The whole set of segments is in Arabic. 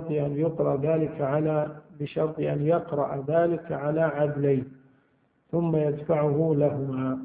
بشرط أن يقرأ ذلك على عدلين ثم يدفعه لهما،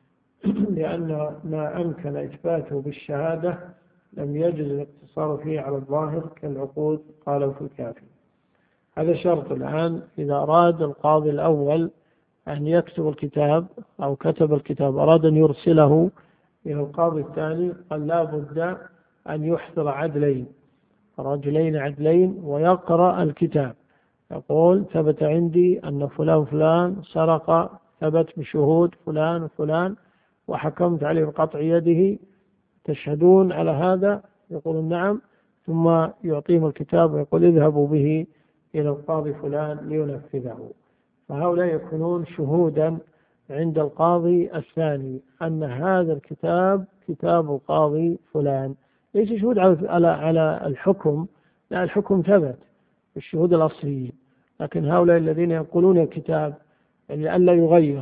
لأن ما أمكن إثباته بالشهادة لم يجوز الاقتصار فيه على الظاهر كالعقود قالوا في الكافي. هذا شرط. الآن إذا أراد القاضي الأول أن يكتب الكتاب أو كتب الكتاب أراد أن يرسله إلى القاضي الثاني، قال لا بد أن يحضر عدلين، رجلين عدلين، ويقرأ الكتاب، يقول ثبت عندي أن فلان فلان سرق، ثبت بشهود فلان وفلان وحكمت عليه بقطع يده، تشهدون على هذا؟ يقول نعم. ثم يعطيهم الكتاب ويقول اذهبوا به إلى القاضي فلان لينفذه. فهؤلاء يكونون شهودا عند القاضي الثاني أن هذا الكتاب كتاب القاضي فلان، ليس شهود على الحكم، لا، الحكم ثبت بالشهود الأصليين، لكن هؤلاء الذين ينقلون الكتاب لئلا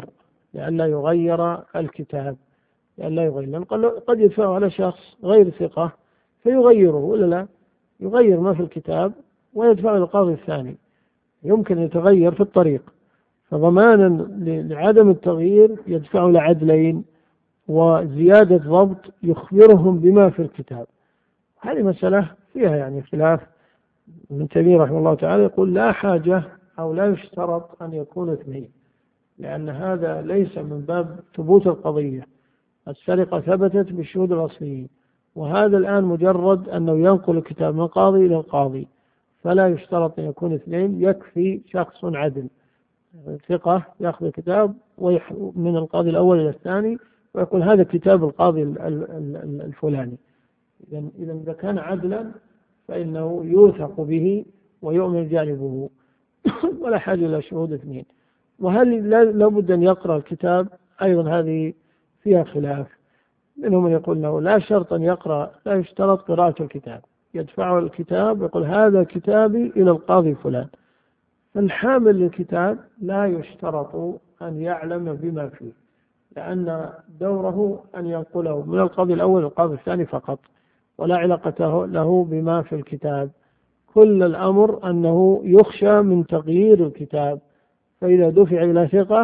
يغير الكتاب، لأن قد يدفعه على شخص غير ثقة فيغيره، ولا لا يغير ما في الكتاب ويدفعه للقاضي الثاني، يمكن يتغير في الطريق، فضمانا لعدم التغيير يدفعه لعدلين وزيادة ضبط يخبرهم بما في الكتاب. هذه مسألة فيها يعني خلاف. ابن تيمية رحمه الله تعالى يقول لا حاجة أو لا يشترط أن يكون اثنين، لأن هذا ليس من باب ثبوت القضية، السرقة ثبتت بالشهود الأصليين، وهذا الآن مجرد أنه ينقل الكتاب من قاضي إلى القاضي، فلا يشترط أن يكون اثنين، يكفي شخص عدل ثقة يأخذ الكتاب من القاضي الأول إلى الثاني ويقول هذا كتاب القاضي الفلاني. إذا كان عدلا فإنه يوثق به ويؤمن جانبه ولا حاجة إلى شهود اثنين. وهل لابد أن يقرأ الكتاب؟ أيضا هذه فيها خلاف، منهم من يقول له لا شرط أن يقرأ، لا يشترط قراءة الكتاب، يدفعه الكتاب ويقول هذا كتابي إلى القاضي فلان. فالحامل للكتاب لا يشترط أن يعلم بما فيه، لأن دوره أن ينقله من القاضي الأول للقاضي الثاني فقط، ولا علاقة له بما في الكتاب. كل الأمر أنه يخشى من تغيير الكتاب، فإذا دفع إلى ثقة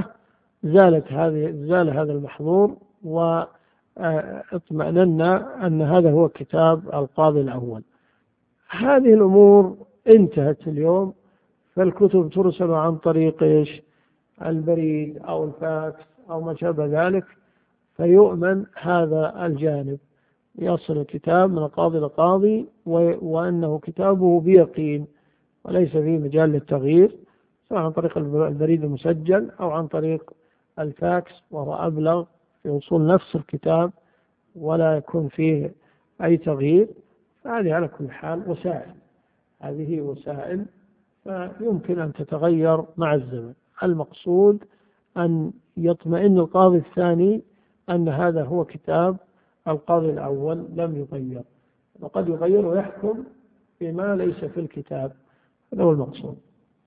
زال هذا المحظور، واطمأننا أن هذا هو كتاب القاضي الأول. هذه الأمور انتهت اليوم، فالكتب ترسل عن طريق البريد أو الفاكس أو ما شابه ذلك، فيؤمن هذا الجانب، يصل الكتاب من القاضي للقاضي وأنه كتابه بيقين وليس فيه مجال للتغيير، سواء عن طريق البريد المسجل أو عن طريق الفاكس، وهو أبلغ في وصول نفس الكتاب ولا يكون فيه أي تغيير. فهذه على كل حال هذه وسائل فيمكن أن تتغير مع الزمن. المقصود أن يطمئن القاضي الثاني أن هذا هو كتاب القاضي الأول لم يغير، وقد يغير ويحكم بما ليس في الكتاب، هذا هو المقصود.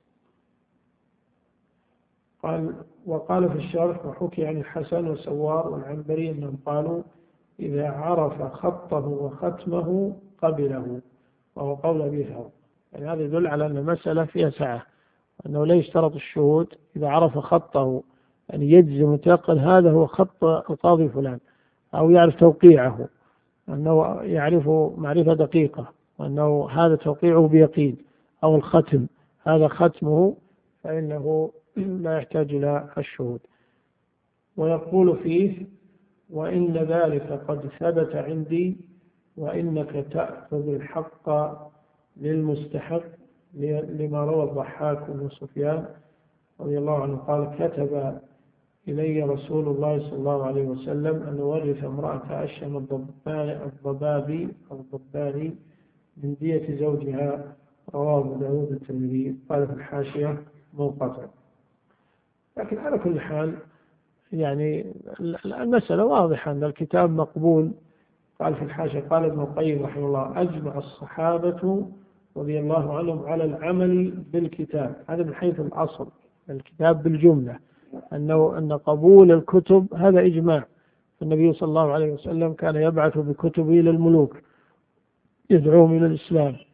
وقال في الشرح وحكي عن الحسن وسوار والعنبري أنهم قالوا إذا عرف خطه وختمه قبله، وهو قول أبي ثور. يعني هذا يدل على أن المسألة فيها سعة، أنه لا يشترط الشهود، إذا عرف خطه يعني يجزم ويتيقن هذا هو خط القاضي فلان، أو يعرف توقيعه، أنه يعرفه معرفة دقيقة، وأنه هذا توقيعه بيقين، أو الختم هذا ختمه، فإنه لا يحتاج إلى الشهود. ويقول فيه وإن ذلك قد ثبت عندي وإنك تأخذ الحق للمستحق، لما روى الضحاك بن سفيان رضي الله عنه قال كتب إلي رسول الله صلى الله عليه وسلم أن ورث امرأة أشهم الضبابي من دية زوجها، رواه أبو داود الترمذي. قال في الحاشية منقطع. لكن على كل حال يعني المسألة واضحة أن الكتاب مقبول. قال في الحاشية قال ابن القيم رحمه الله أجمع الصحابة رضي الله عنهم على العمل بالكتاب، هذا من حيث الأصل، الكتاب بالجملة، أن قبول الكتب هذا إجماع. النبي صلى الله عليه وسلم كان يبعث بكتبه إلى الملوك يدعوهم إلى الإسلام،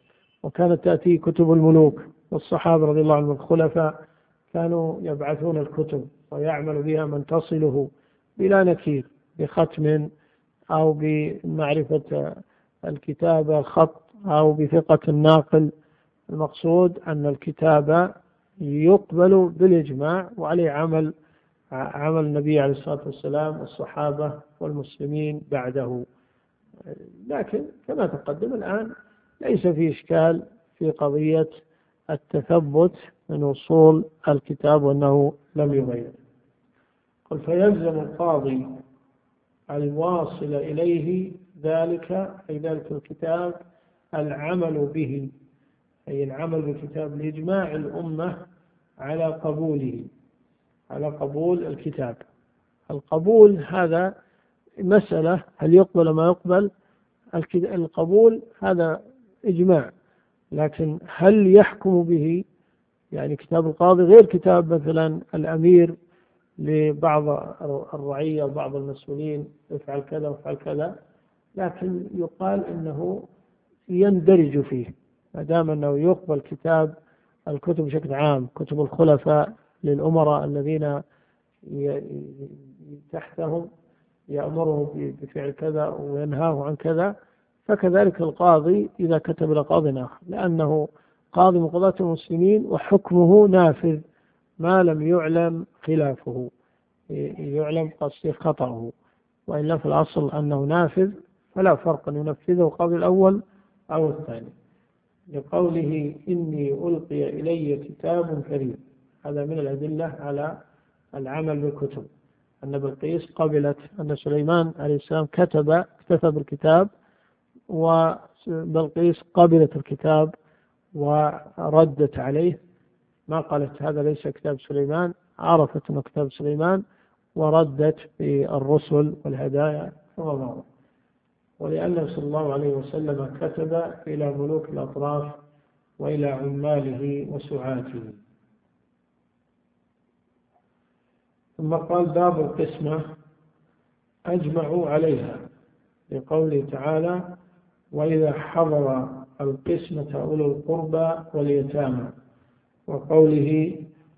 وكانت تأتي كتب الملوك، والصحابة رضي الله عنهم الخلفاء كانوا يبعثون الكتب ويعمل بها من تصله بلا نكير، بختم أو بمعرفة الكتابة خط أو بثقة الناقل. المقصود أن الكتاب يقبل بالإجماع، وعليه عمل النبي عليه الصلاة والسلام والصحابة والمسلمين بعده. لكن كما تقدم الآن ليس في إشكال في قضية التثبت من وصول الكتاب وأنه لم يغير. قل فيلزم القاضي الواصل إليه ذلك، أي ذلك الكتاب، العمل به، أي العمل بكتاب لإجماع الأمة على قبوله، على قبول الكتاب. القبول هذا مسألة، هل يقبل ما يقبل؟ القبول هذا إجماع، لكن هل يحكم به؟ يعني كتاب القاضي غير كتاب مثلا الأمير لبعض الرعية وبعض المسؤولين، افعل كذا وافعل كذا، لكن يقال إنه يندرج فيه ما دام أنه يقبل كتاب الكتب بشكل عام، كتب الخلفاء للأمراء الذين تحتهم يأمره بفعل كذا وينهاه عن كذا، فكذلك القاضي إذا كتب لقاض آخر، لأنه قاضي من قضاة المسلمين وحكمه نافذ ما لم يعلم خلافه، يعلم قصد خطأه، وإلا في الأصل أنه نافذ، فلا فرق أن ينفذه القاضي الأول أو الثاني. لقوله إني ألقي إلي كتاب كريم، هذا من الأدلة على العمل بالكتب، أن بلقيس قبلت أن سليمان عليه السلام كتب الكتاب، وبلقيس قبلت الكتاب وردت عليه، ما قالت هذا ليس كتاب سليمان، عرفت أنه كتاب سليمان وردت بالرسل والهدايا وغيره. ولأنه صلى الله عليه وسلم كتب إلى ملوك الأطراف وإلى عماله وسعاته. ثم قال باب القسمة أجمعوا عليها، لقوله تعالى وإذا حضر القسمة أولو القربى واليتامى، وقوله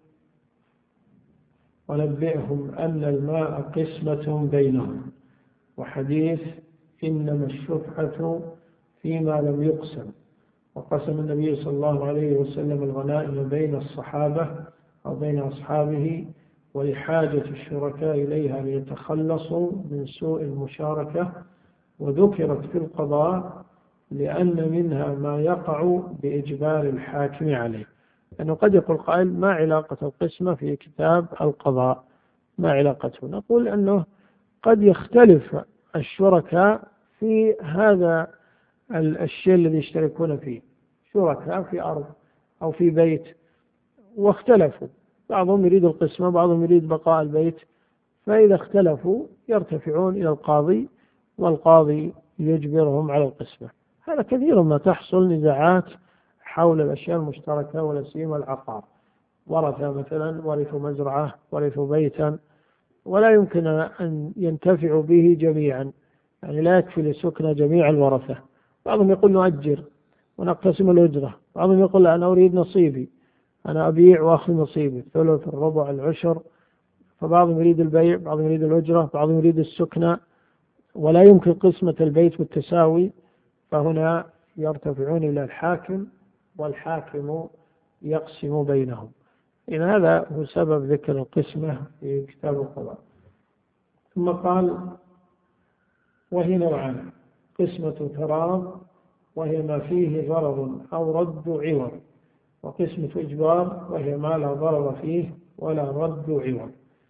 ونبئهم أن الماء قسمة بينهم، وحديث إنما الشفعة فيما لم يقسم، وقسم النبي صلى الله عليه وسلم الغنائم بين الصحابة أو بين أصحابه ولحاجة الشركاء إليها ليتخلصوا من سوء المشاركة، وذكرت في القضاء لأن منها ما يقع بإجبار الحاكم عليه. لأنه قد يقول قائل ما علاقة القسمة في كتاب القضاء؟ ما علاقته؟ نقول أنه قد يختلف الشركاء في هذا الشيء الذي يشتركون فيه، شركاء في أرض أو في بيت واختلفوا، بعضهم يريد القسمة بعضهم يريد بقاء البيت، فإذا اختلفوا يرتفعون إلى القاضي والقاضي يجبرهم على القسمة. هذا كثيرا ما تحصل نزاعات حول الأشياء المشتركة، ولا سيما العقار، ورثة مثلا ورثوا مزرعة ورثوا بيتا ولا يمكن أن ينتفعوا به جميعا، يعني لا يكفي لسكن جميع الورثة، بعضهم يقول نؤجر ونقتسم الأجرة، بعضهم يقول أنا أريد نصيبي، أنا أبيع وأخذ نصيبي، ثلث الربع العشر، فبعضهم يريد البيع بعضهم يريد الأجرة بعضهم يريد السكنة، ولا يمكن قسمة البيت بالتساوي، فهنا يرتفعون إلى الحاكم والحاكم يقسم بينهم. إن هذا هو سبب ذكر القسمة في كتاب القضاء. ثم قال وهي نوعان، قسمة تراض وهي ما فيه ضرر أو رد عوض، وقسمة إجبار وهي ما لا ضرر فيه ولا رد عوض.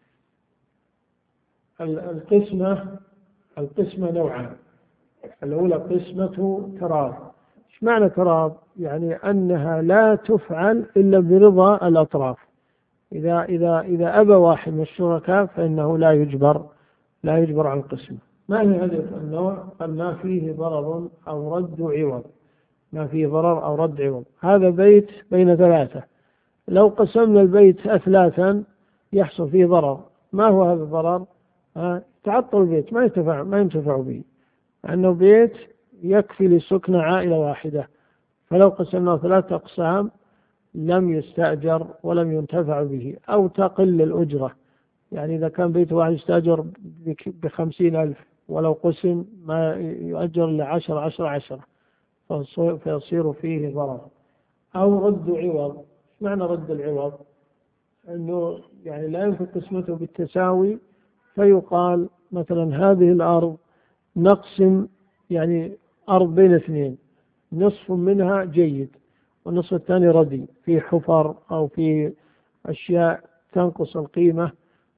القسمة نوعان، الأولى قسمة تراض. إيش معنى تراض؟ يعني أنها لا تفعل إلا برضا الأطراف، إذا أبى واحد من الشركاء فإنه لا يجبر عن القسمة. ما هي هذا النوع؟ قال ما فيه ضرر أو رد عوض، ما فيه ضرر أو رد عوض. هذا بيت بين ثلاثة، لو قسمنا البيت أثلاثا يحصل فيه ضرر. ما هو هذا الضرر؟ تعطل البيت، ما ينتفع به، لأنه بيت يكفي لسكن عائلة واحدة، فلو قسمناه 3 أقسام لم يستأجر ولم ينتفع به، أو تقل الأجرة. يعني إذا كان بيت واحد يستأجر ب50,000، ولو قسم ما يؤجر إلا 10 فيصير فيه ضرر. أو رد عوض. معنى رد العوض؟ أنه يعني لا يمكن قسمته بالتساوي، فيقال مثلا هذه الأرض نقسم يعني أرض بين اثنين، نصف منها جيد والنصف الثاني ردي، في حفر أو في أشياء تنقص القيمة،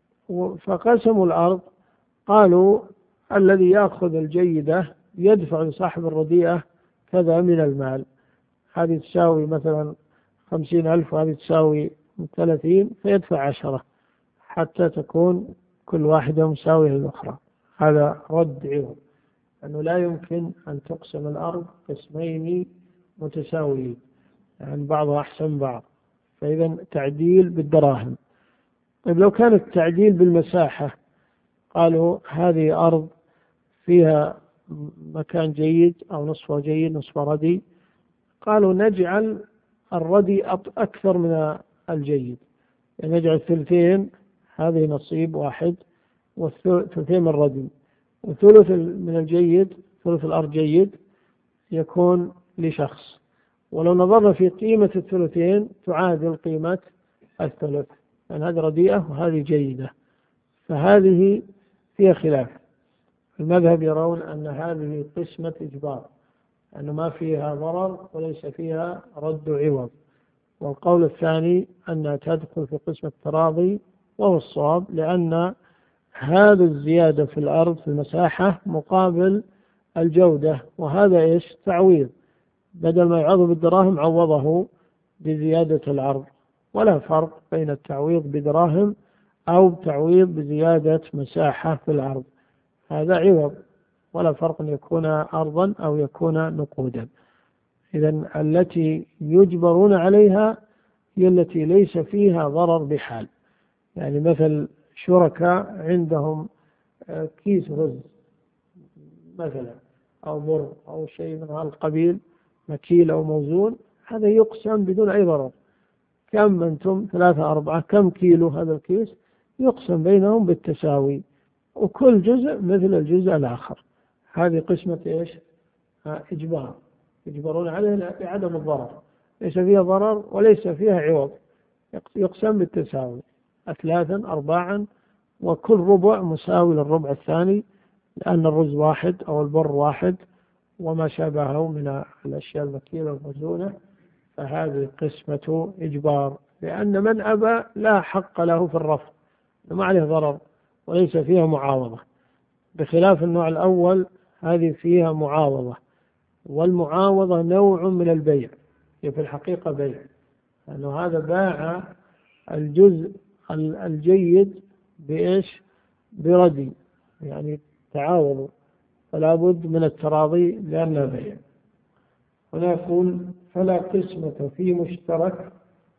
فقسموا الأرض. قالوا الذي يأخذ الجيدة يدفع لصاحب الرديئة كذا من المال، هذه تساوي مثلا 50,000 وهذه تساوي 30، فيدفع 10 حتى تكون كل واحدة مساوية للأخرى. هذا رد عوض، أنه لا يمكن أن تقسم الأرض قسمين متساويين، يعني بعضها أحسن بعض، فإذا تعديل بالدراهم. طيب لو كان التعديل بالمساحة، قالوا هذه أرض فيها مكان جيد أو نصفه جيد نصفه ردي، قالوا نجعل الردي أكثر من الجيد، يعني نجعل 2 هذه نصيب واحد، والثلثين من الردي، وثلث من الجيد، ثلث الأرض جيد يكون لشخص. ولو نظرنا في قيمة الثلثين تعادل قيمة الثلث، يعني هذه رديئة وهذه جيدة، فهذه فيها خلاف. المذهب يرون أن هذه قسمة إجبار، أنه ما فيها ضرر وليس فيها رد عوض. والقول الثاني أنها تدخل في قسمة التراضي، وهو الصواب، لأن هذا الزيادة في الأرض في المساحة مقابل الجودة، وهذا إيش؟ تعويض، بدل ما يعوضه بالدراهم عوضه بزيادة العرض. ولا فرق بين التعويض بدراهم أو تعويض بزيادة مساحة في الأرض، هذا عوض، ولا فرق أن يكون أرضا أو يكون نقودا. إذن التي يجبرون عليها هي التي ليس فيها ضرر بحال. يعني مثل شركاء عندهم كيس رز مثلا، أو مر أو شيء من هذا القبيل، مكيل أو موزون، هذا يقسم بدون أي ضرر. كم أنتم؟ 3 4، كم كيلو هذا الكيس؟ يقسم بينهم بالتساوي، وكل جزء مثل الجزء الآخر. هذه قسمة إيش؟ إجبار، يجبرون عليه بعدم الضرر، ليس فيها ضرر وليس فيها عوض، يقسم بالتساوي 3 4، وكل ربع مساوي للربع الثاني، لأن الرز واحد أو البر واحد وما شابهه من الأشياء المكيلة والموزونة. فهذه قسمة إجبار، لأن من أبى لا حق له في الرفض، ما عليه ضرر وليس فيها معاوضة، بخلاف النوع الأول هذه فيها معاوضة. والمعاوضة نوع من البيع، هي في الحقيقة بيع، لأنه هذا باع الجزء الجيد بإيش؟ بردي، يعني تعاوضوا، فلا بد من التراضي لأنه بيع. هنا يقول فلا قسمة في مشترك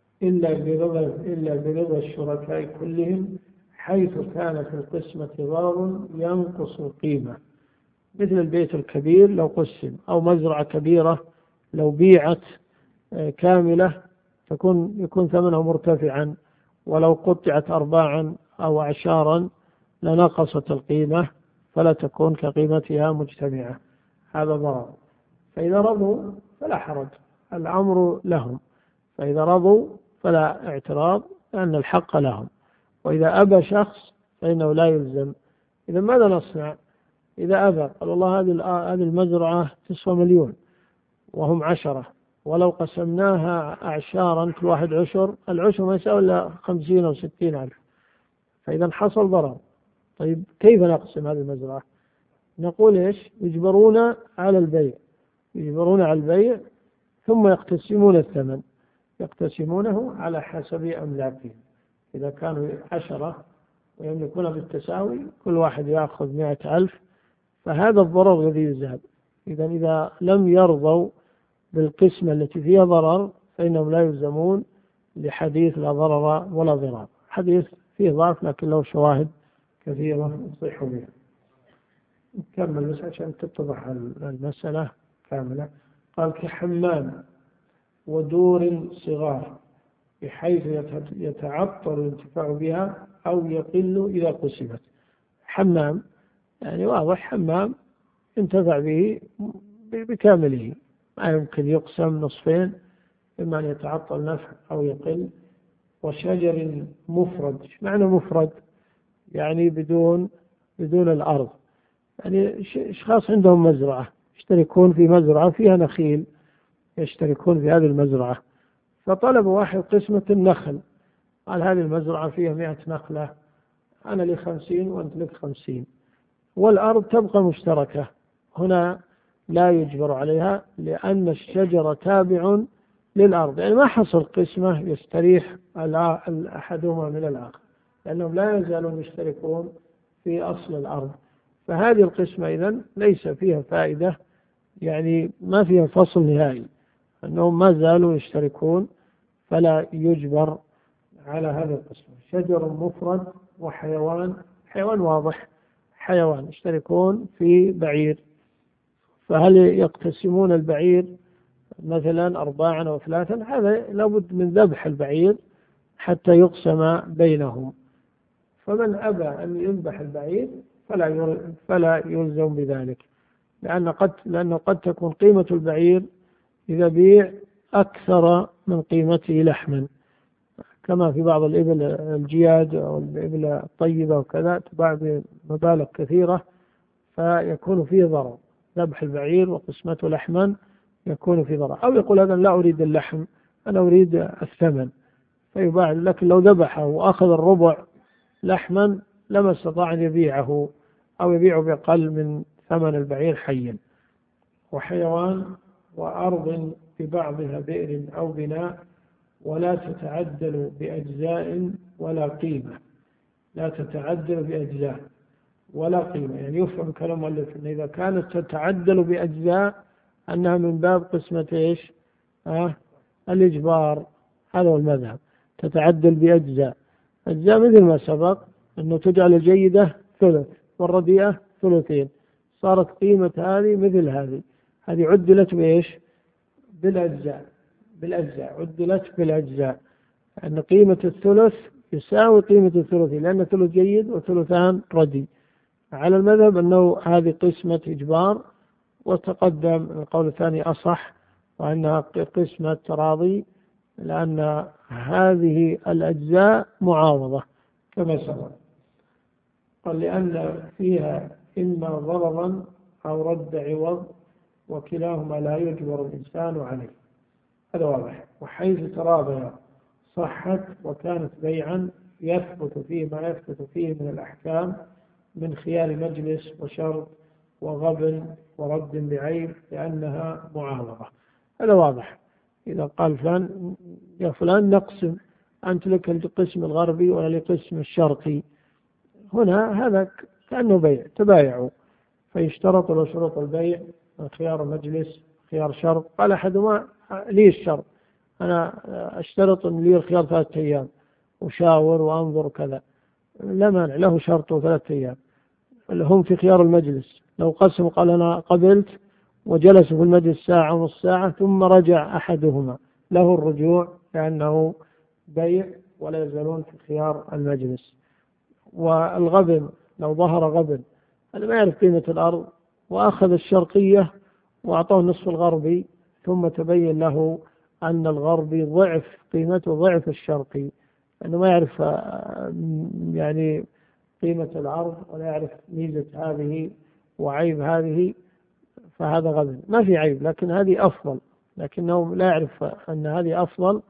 إلا برضا الشركاء كلهم، حيث كان في القسمة ضرر ينقص القيمة، مثل البيت الكبير لو قسم، أو مزرعة كبيرة لو بيعت كاملة يكون ثمنه مرتفعا، ولو قطعت أرباعا أو أعشارا لنقصت القيمة فلا تكون كقيمتها مجتمعة، هذا ضرر. فإذا رضوا فلا حرج، الأمر لهم، فإذا رضوا فلا اعتراض لأن الحق لهم. وإذا أبى شخص فإنه لا يلزم. إذا ماذا نصنع؟ إذا أبى قال والله هذه المزرعة تسوى 1,000,000 وهم 10، ولو قسمناها أعشارا كل واحد عشر، العشر ما يساوي إلا 50 أو 60 ألف، فإذا حصل ضرر. طيب كيف نقسم هذه المزرعة؟ نقول إيش؟ يجبرون على البيع، يجبرون على البيع، ثم يقتسمون الثمن، يقتسمونه على حسب أملاكهم. إذا كانوا 10 ويملكون بالتساوي كل واحد يأخذ 100,000، فهذا الضرر الذي يزاد. إذا لم يرضوا بالقسمة التي فيها ضرر فإنهم لا يلزمون، لحديث لا ضرر ولا ضرار، حديث فيه ضعف لكن له شواهد كثيرة يصح بها. نكمل بس عشان تتضح المسألة كاملة. قال كحمام ودور صغار بحيث يتعطل الانتفاع بها أو يقل إذا قسمت. حمام يعني واضح، حمام ينتفع به بكامله، ما يمكن يقسم نصفين، إما أن يتعطل نفع أو يقل. وشجر مفرد، معنى مفرد يعني بدون الأرض، يعني أشخاص عندهم مزرعة يشتركون في مزرعة فيها نخيل، يشتركون في هذه المزرعة، فطلب واحد قسمة النخل، قال هذه المزرعة فيها 100 نخلة، أنا لي 50 وأنت لك 50، والأرض تبقى مشتركة. هنا لا يجبر عليها لأن الشجرة تابع للأرض، يعني ما حصل قسمة يستريح أحدهما من الآخر، لأنهم لا يزالون يشتركون في أصل الأرض. فهذه القسمة إذن ليس فيها فائدة، يعني ما فيها فصل نهائي، أنهم ما زالوا يشتركون، فلا يجبر على هذا القسم. شجر مفرد وحيوان، حيوان واضح، حيوان يشتركون في بعير، فهل يقتسمون البعير مثلا 4 أو 3؟ هذا لابد من ذبح البعير حتى يقسم بينهم، فمن أبى أن يذبح البعير فلا يلزم بذلك، لأنه قد تكون قيمة البعير إذا بيع أكثر من قيمته لحما، كما في بعض الإبل الجياد أو الإبل الطيبة وكذا تباع بمبالغ كثيرة، فيكون فيه ضرر. ذبح البعير وقسمته لحما يكون فيه ضرر، أو يقول هذا لا أريد اللحم، أنا أريد الثمن، فيباع. لكن لو ذبحه وأخذ الربع لحما لما استطاع أن يبيعه، أو يبيعه بأقل من ثمن البعير حيا. وحيوان وأرض ببعضها بئر أو بناء ولا تتعدل بأجزاء ولا قيمة، لا تتعدل بأجزاء ولا قيمة، يعني يفهم كلام المؤلف أن إذا كانت تتعدل بأجزاء أنها من باب قسمة إيش؟ الإجبار، هذا هو المذهب. تتعدل بأجزاء، أجزاء مثل ما سبق أنه تجعل الجيدة ثلث والرديئة ثلثين، صارت قيمة هذه مثل هذه عدلت بإيش؟ بالأجزاء، عدلت بالأجزاء، أن قيمة الثلث يساوي قيمة الثلثين، لأن ثلث جيد وثلثان ردي. على المذهب أنه هذه قسمة إجبار، وتقدم القول الثاني أصح، وأنها قسمة تراضي، لأن هذه الأجزاء معاوضة كما سبق. قال لأن فيها إما ضررا أو رد عوض، وكلاهما لا يجبر الإنسان عليه، هذا واضح. وحيث تراضيا صحت وكانت بيعا يثبت فيه ما يثبت فيه من الأحكام من خيار مجلس وشرط وغبن ورد بعيب، لأنها معاوضة، هذا واضح. إذا قال فلان يا فلان نقسم، أنت لك القسم الغربي ولا القسم الشرقي، هنا هذا كأنه بيع، تبايعوا، فيشترط له شروط البيع، خيار مجلس، خيار شرط. قال أحدهما لي الشرط، أنا أشترط أن لي الخيار 3 أيام، وشاور وأنظر كذا، لا مانع، له شرط 3 أيام. هم في خيار المجلس، لو قسم قال أنا قبلت وجلسوا في المجلس ساعة ونص ساعة ثم رجع أحدهما، له الرجوع لأنه بيع ولا يزالون في خيار المجلس. والغبن، لو ظهر غبن، أنا ما يعرف قيمة الأرض وأخذ الشرقية وأعطاه النصف الغربي، ثم تبين له أن الغربي ضعف قيمته ضعف الشرقي، لأنه ما يعرف يعني قيمة العرض ولا يعرف ميزة هذه وعيب هذه، فهذا غبن. ما في عيب، لكن هذه أفضل، لكنه لا يعرف أن هذه أفضل،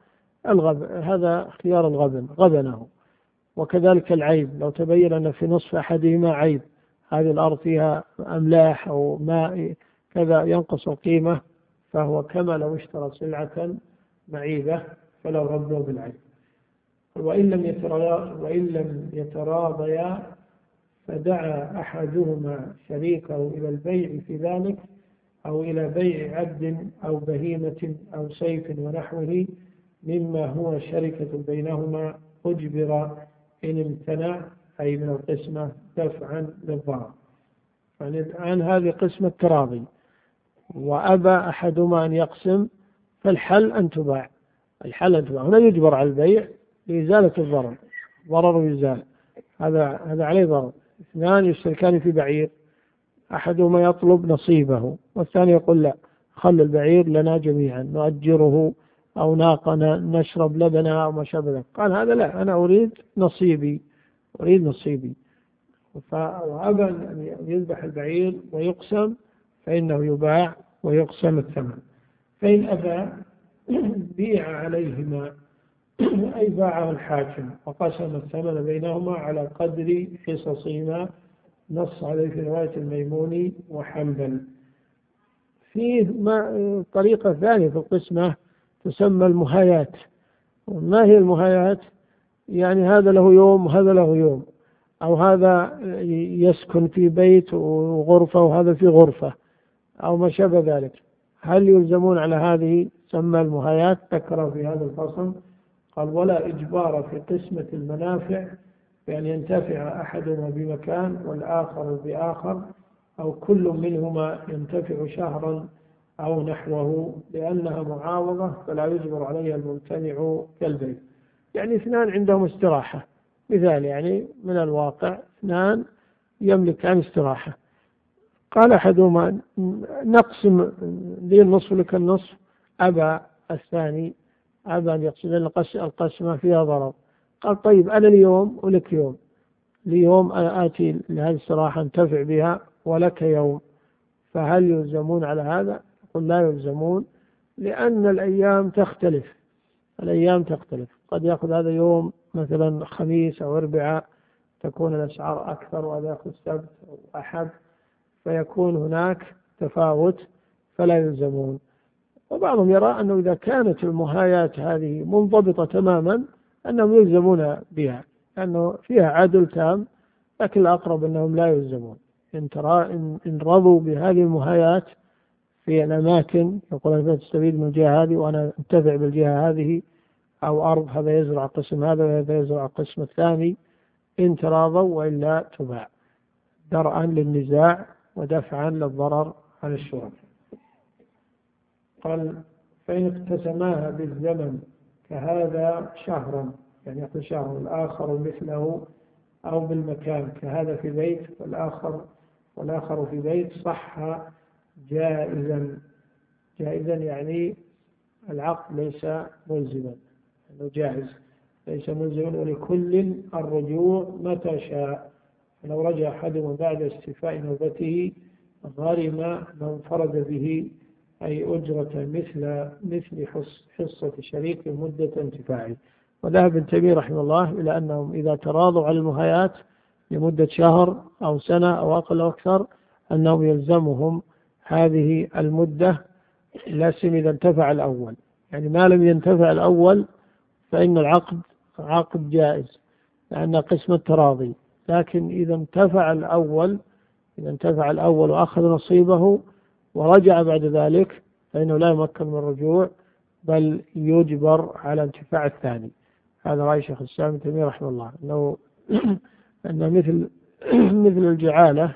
هذا خيار الغبن، غبنه. وكذلك العيب، لو تبين أن في نصف أحدهما عيب، هذه الأرض فيها أملاح أو ماء كذا ينقص القيمة، فهو كما لو اشترى سلعة معيبة فلو رده بالعيب. وإن لم يتراضيا فدعا أحدهما شريكه إلى البيع في ذلك، أو إلى بيع عبد أو بهيمة أو سيف ونحوه مما هو شركة بينهما، أجبر إن امتنع، أي من القسمة دفعا للضرر. يعني الآن هذه قسمة تراضي، وأبى أحدهما أن يقسم، فالحل أن تباع. الحل أن تباع. هنا يجبر على البيع لإزالة الضرر، ضرر يزال، هذا عليه ضرر. اثنان يشتركان في بعير، أحدهما يطلب نصيبه والثاني يقول لا، خل البعير لنا جميعا نؤجره، أو ناقنا نشرب لبنها أو ما شابه ذلك. قال هذا لا، أنا أريد نصيبي، أريد نصيبي. وأبى أن يذبح البعير ويقسم فإنه يباع ويقسم الثمن. فإن أبى بيع عليهما، أي باعه الحاكم وقسم الثمن بينهما على قدر حصصهما، نص عليه في رواية الميموني وحنبل. فيه طريقة ثانية في القسمة تسمى المهايات. ما هي المهايات؟ يعني هذا له يوم وهذا له يوم، أو هذا يسكن في بيت وغرفة وهذا في غرفة أو ما شابه ذلك. هل يلزمون على هذه؟ تسمى المهايات، ذكر في هذا الفصل. قال ولا إجبار في قسمة المنافع، بأن ينتفع أحدهما بمكان والآخر بآخر، أو كل منهما ينتفع شهرا أو نحوه، لأنها معاوضة فلا يجبر عليها الممتنع كالبيت. يعني اثنان عندهم استراحة، مثال يعني من الواقع، اثنان يملكان استراحة، قال أحدهما نقسم لي النصف لك النصف، أبى الثاني، أبى أن يقسم القسمة فيها ضرر. قال طيب أنا اليوم ولك يوم، ليوم آتي لهذه الصراحة أنتفع بها ولك يوم، فهل يلزمون على هذا؟ قل لا يلزمون، لأن الأيام تختلف، الأيام تختلف. قد يأخذ هذا يوم مثلا خميس أو أربعاء تكون الأسعار أكثر، وهذا يأخذ سبت أو أحد، فيكون هناك تفاوت فلا يلزمون. وبعضهم يرى أنه إذا كانت المهايات هذه منضبطة تماما أنهم يلزمون بها، لأنه فيها عدل تام، لكن الأقرب أنهم لا يلزمون. إن رضوا بهذه المهايات في الأماكن، يقول أنا تستفيد من الجهة هذه وأنا أنتفع بالجهة هذه، أو أرض هذا يزرع قسم هذا وهذا يزرع القسم الثاني، إن تراضوا، وإلا تباع درءا للنزاع ودفعا للضرر عن الشركاء. قال فإن اقتسماها بالزمن كهذا شهرا، يعني يأخذ شهر الآخر مثله، أو بالمكان كهذا في بيت والآخر في بيت، صح جائزا. جائزا يعني العقد ليس ملزما، أنه جائز ليس ملزما، ولكل الرجوع متى شاء. فلو رجع أحدهم بعد استيفاء نوبته غرم من فرد به، أي أجرة مثل حصة شريك مدة انتفاعه. وذهب ابن تيمية رحمه الله إلى أنهم إذا تراضوا على المهايات لمدة شهر أو سنة أو أقل أو أكثر، أنهم يلزمهم هذه المدة، لا سيما إذا انتفع الأول. يعني ما لم ينتفع الأول فإن العقد عقد جائز لأن قسم التراضي، لكن إذا انتفع الأول وأخذ نصيبه ورجع بعد ذلك فإنه لا يمكن من الرجوع، بل يجبر على انتفاع الثاني. هذا رأي شيخ الإسلام ابن تيمية رحمه الله، أنه مثل الجعالة،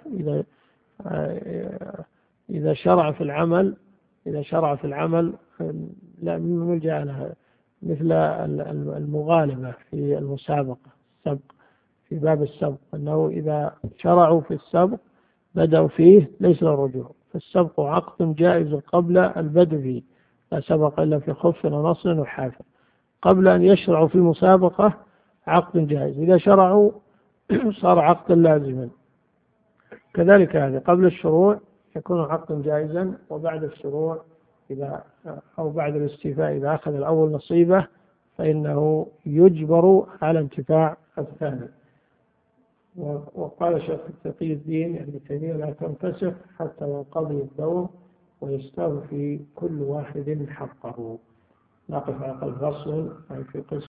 إذا شرع في العمل لا، من الجعالة، مثل المغالبة في المسابقة، السبق، في باب السبق، أنه إذا شرعوا في السبق بدأوا فيه ليس الرجوع، فالسبق عقد جائز قبل البدء فيه، لا سبق إلا في خف ونصر وحافر. قبل أن يشرعوا في المسابقة عقد جائز، إذا شرعوا صار عقدا لازما. كذلك هذا قبل الشروع يكون عقدا جائزا، وبعد الشروع أو بعد الاستيفاء إذا أخذ الأول نصيبه فإنه يجبر على انتفاع الثاني. وقال شيخ تقي الدين ابن تيمية لا تنفسخ حتى ينقضي الدور ويستوفي كل واحد حقه. نقف على الفصل في قسم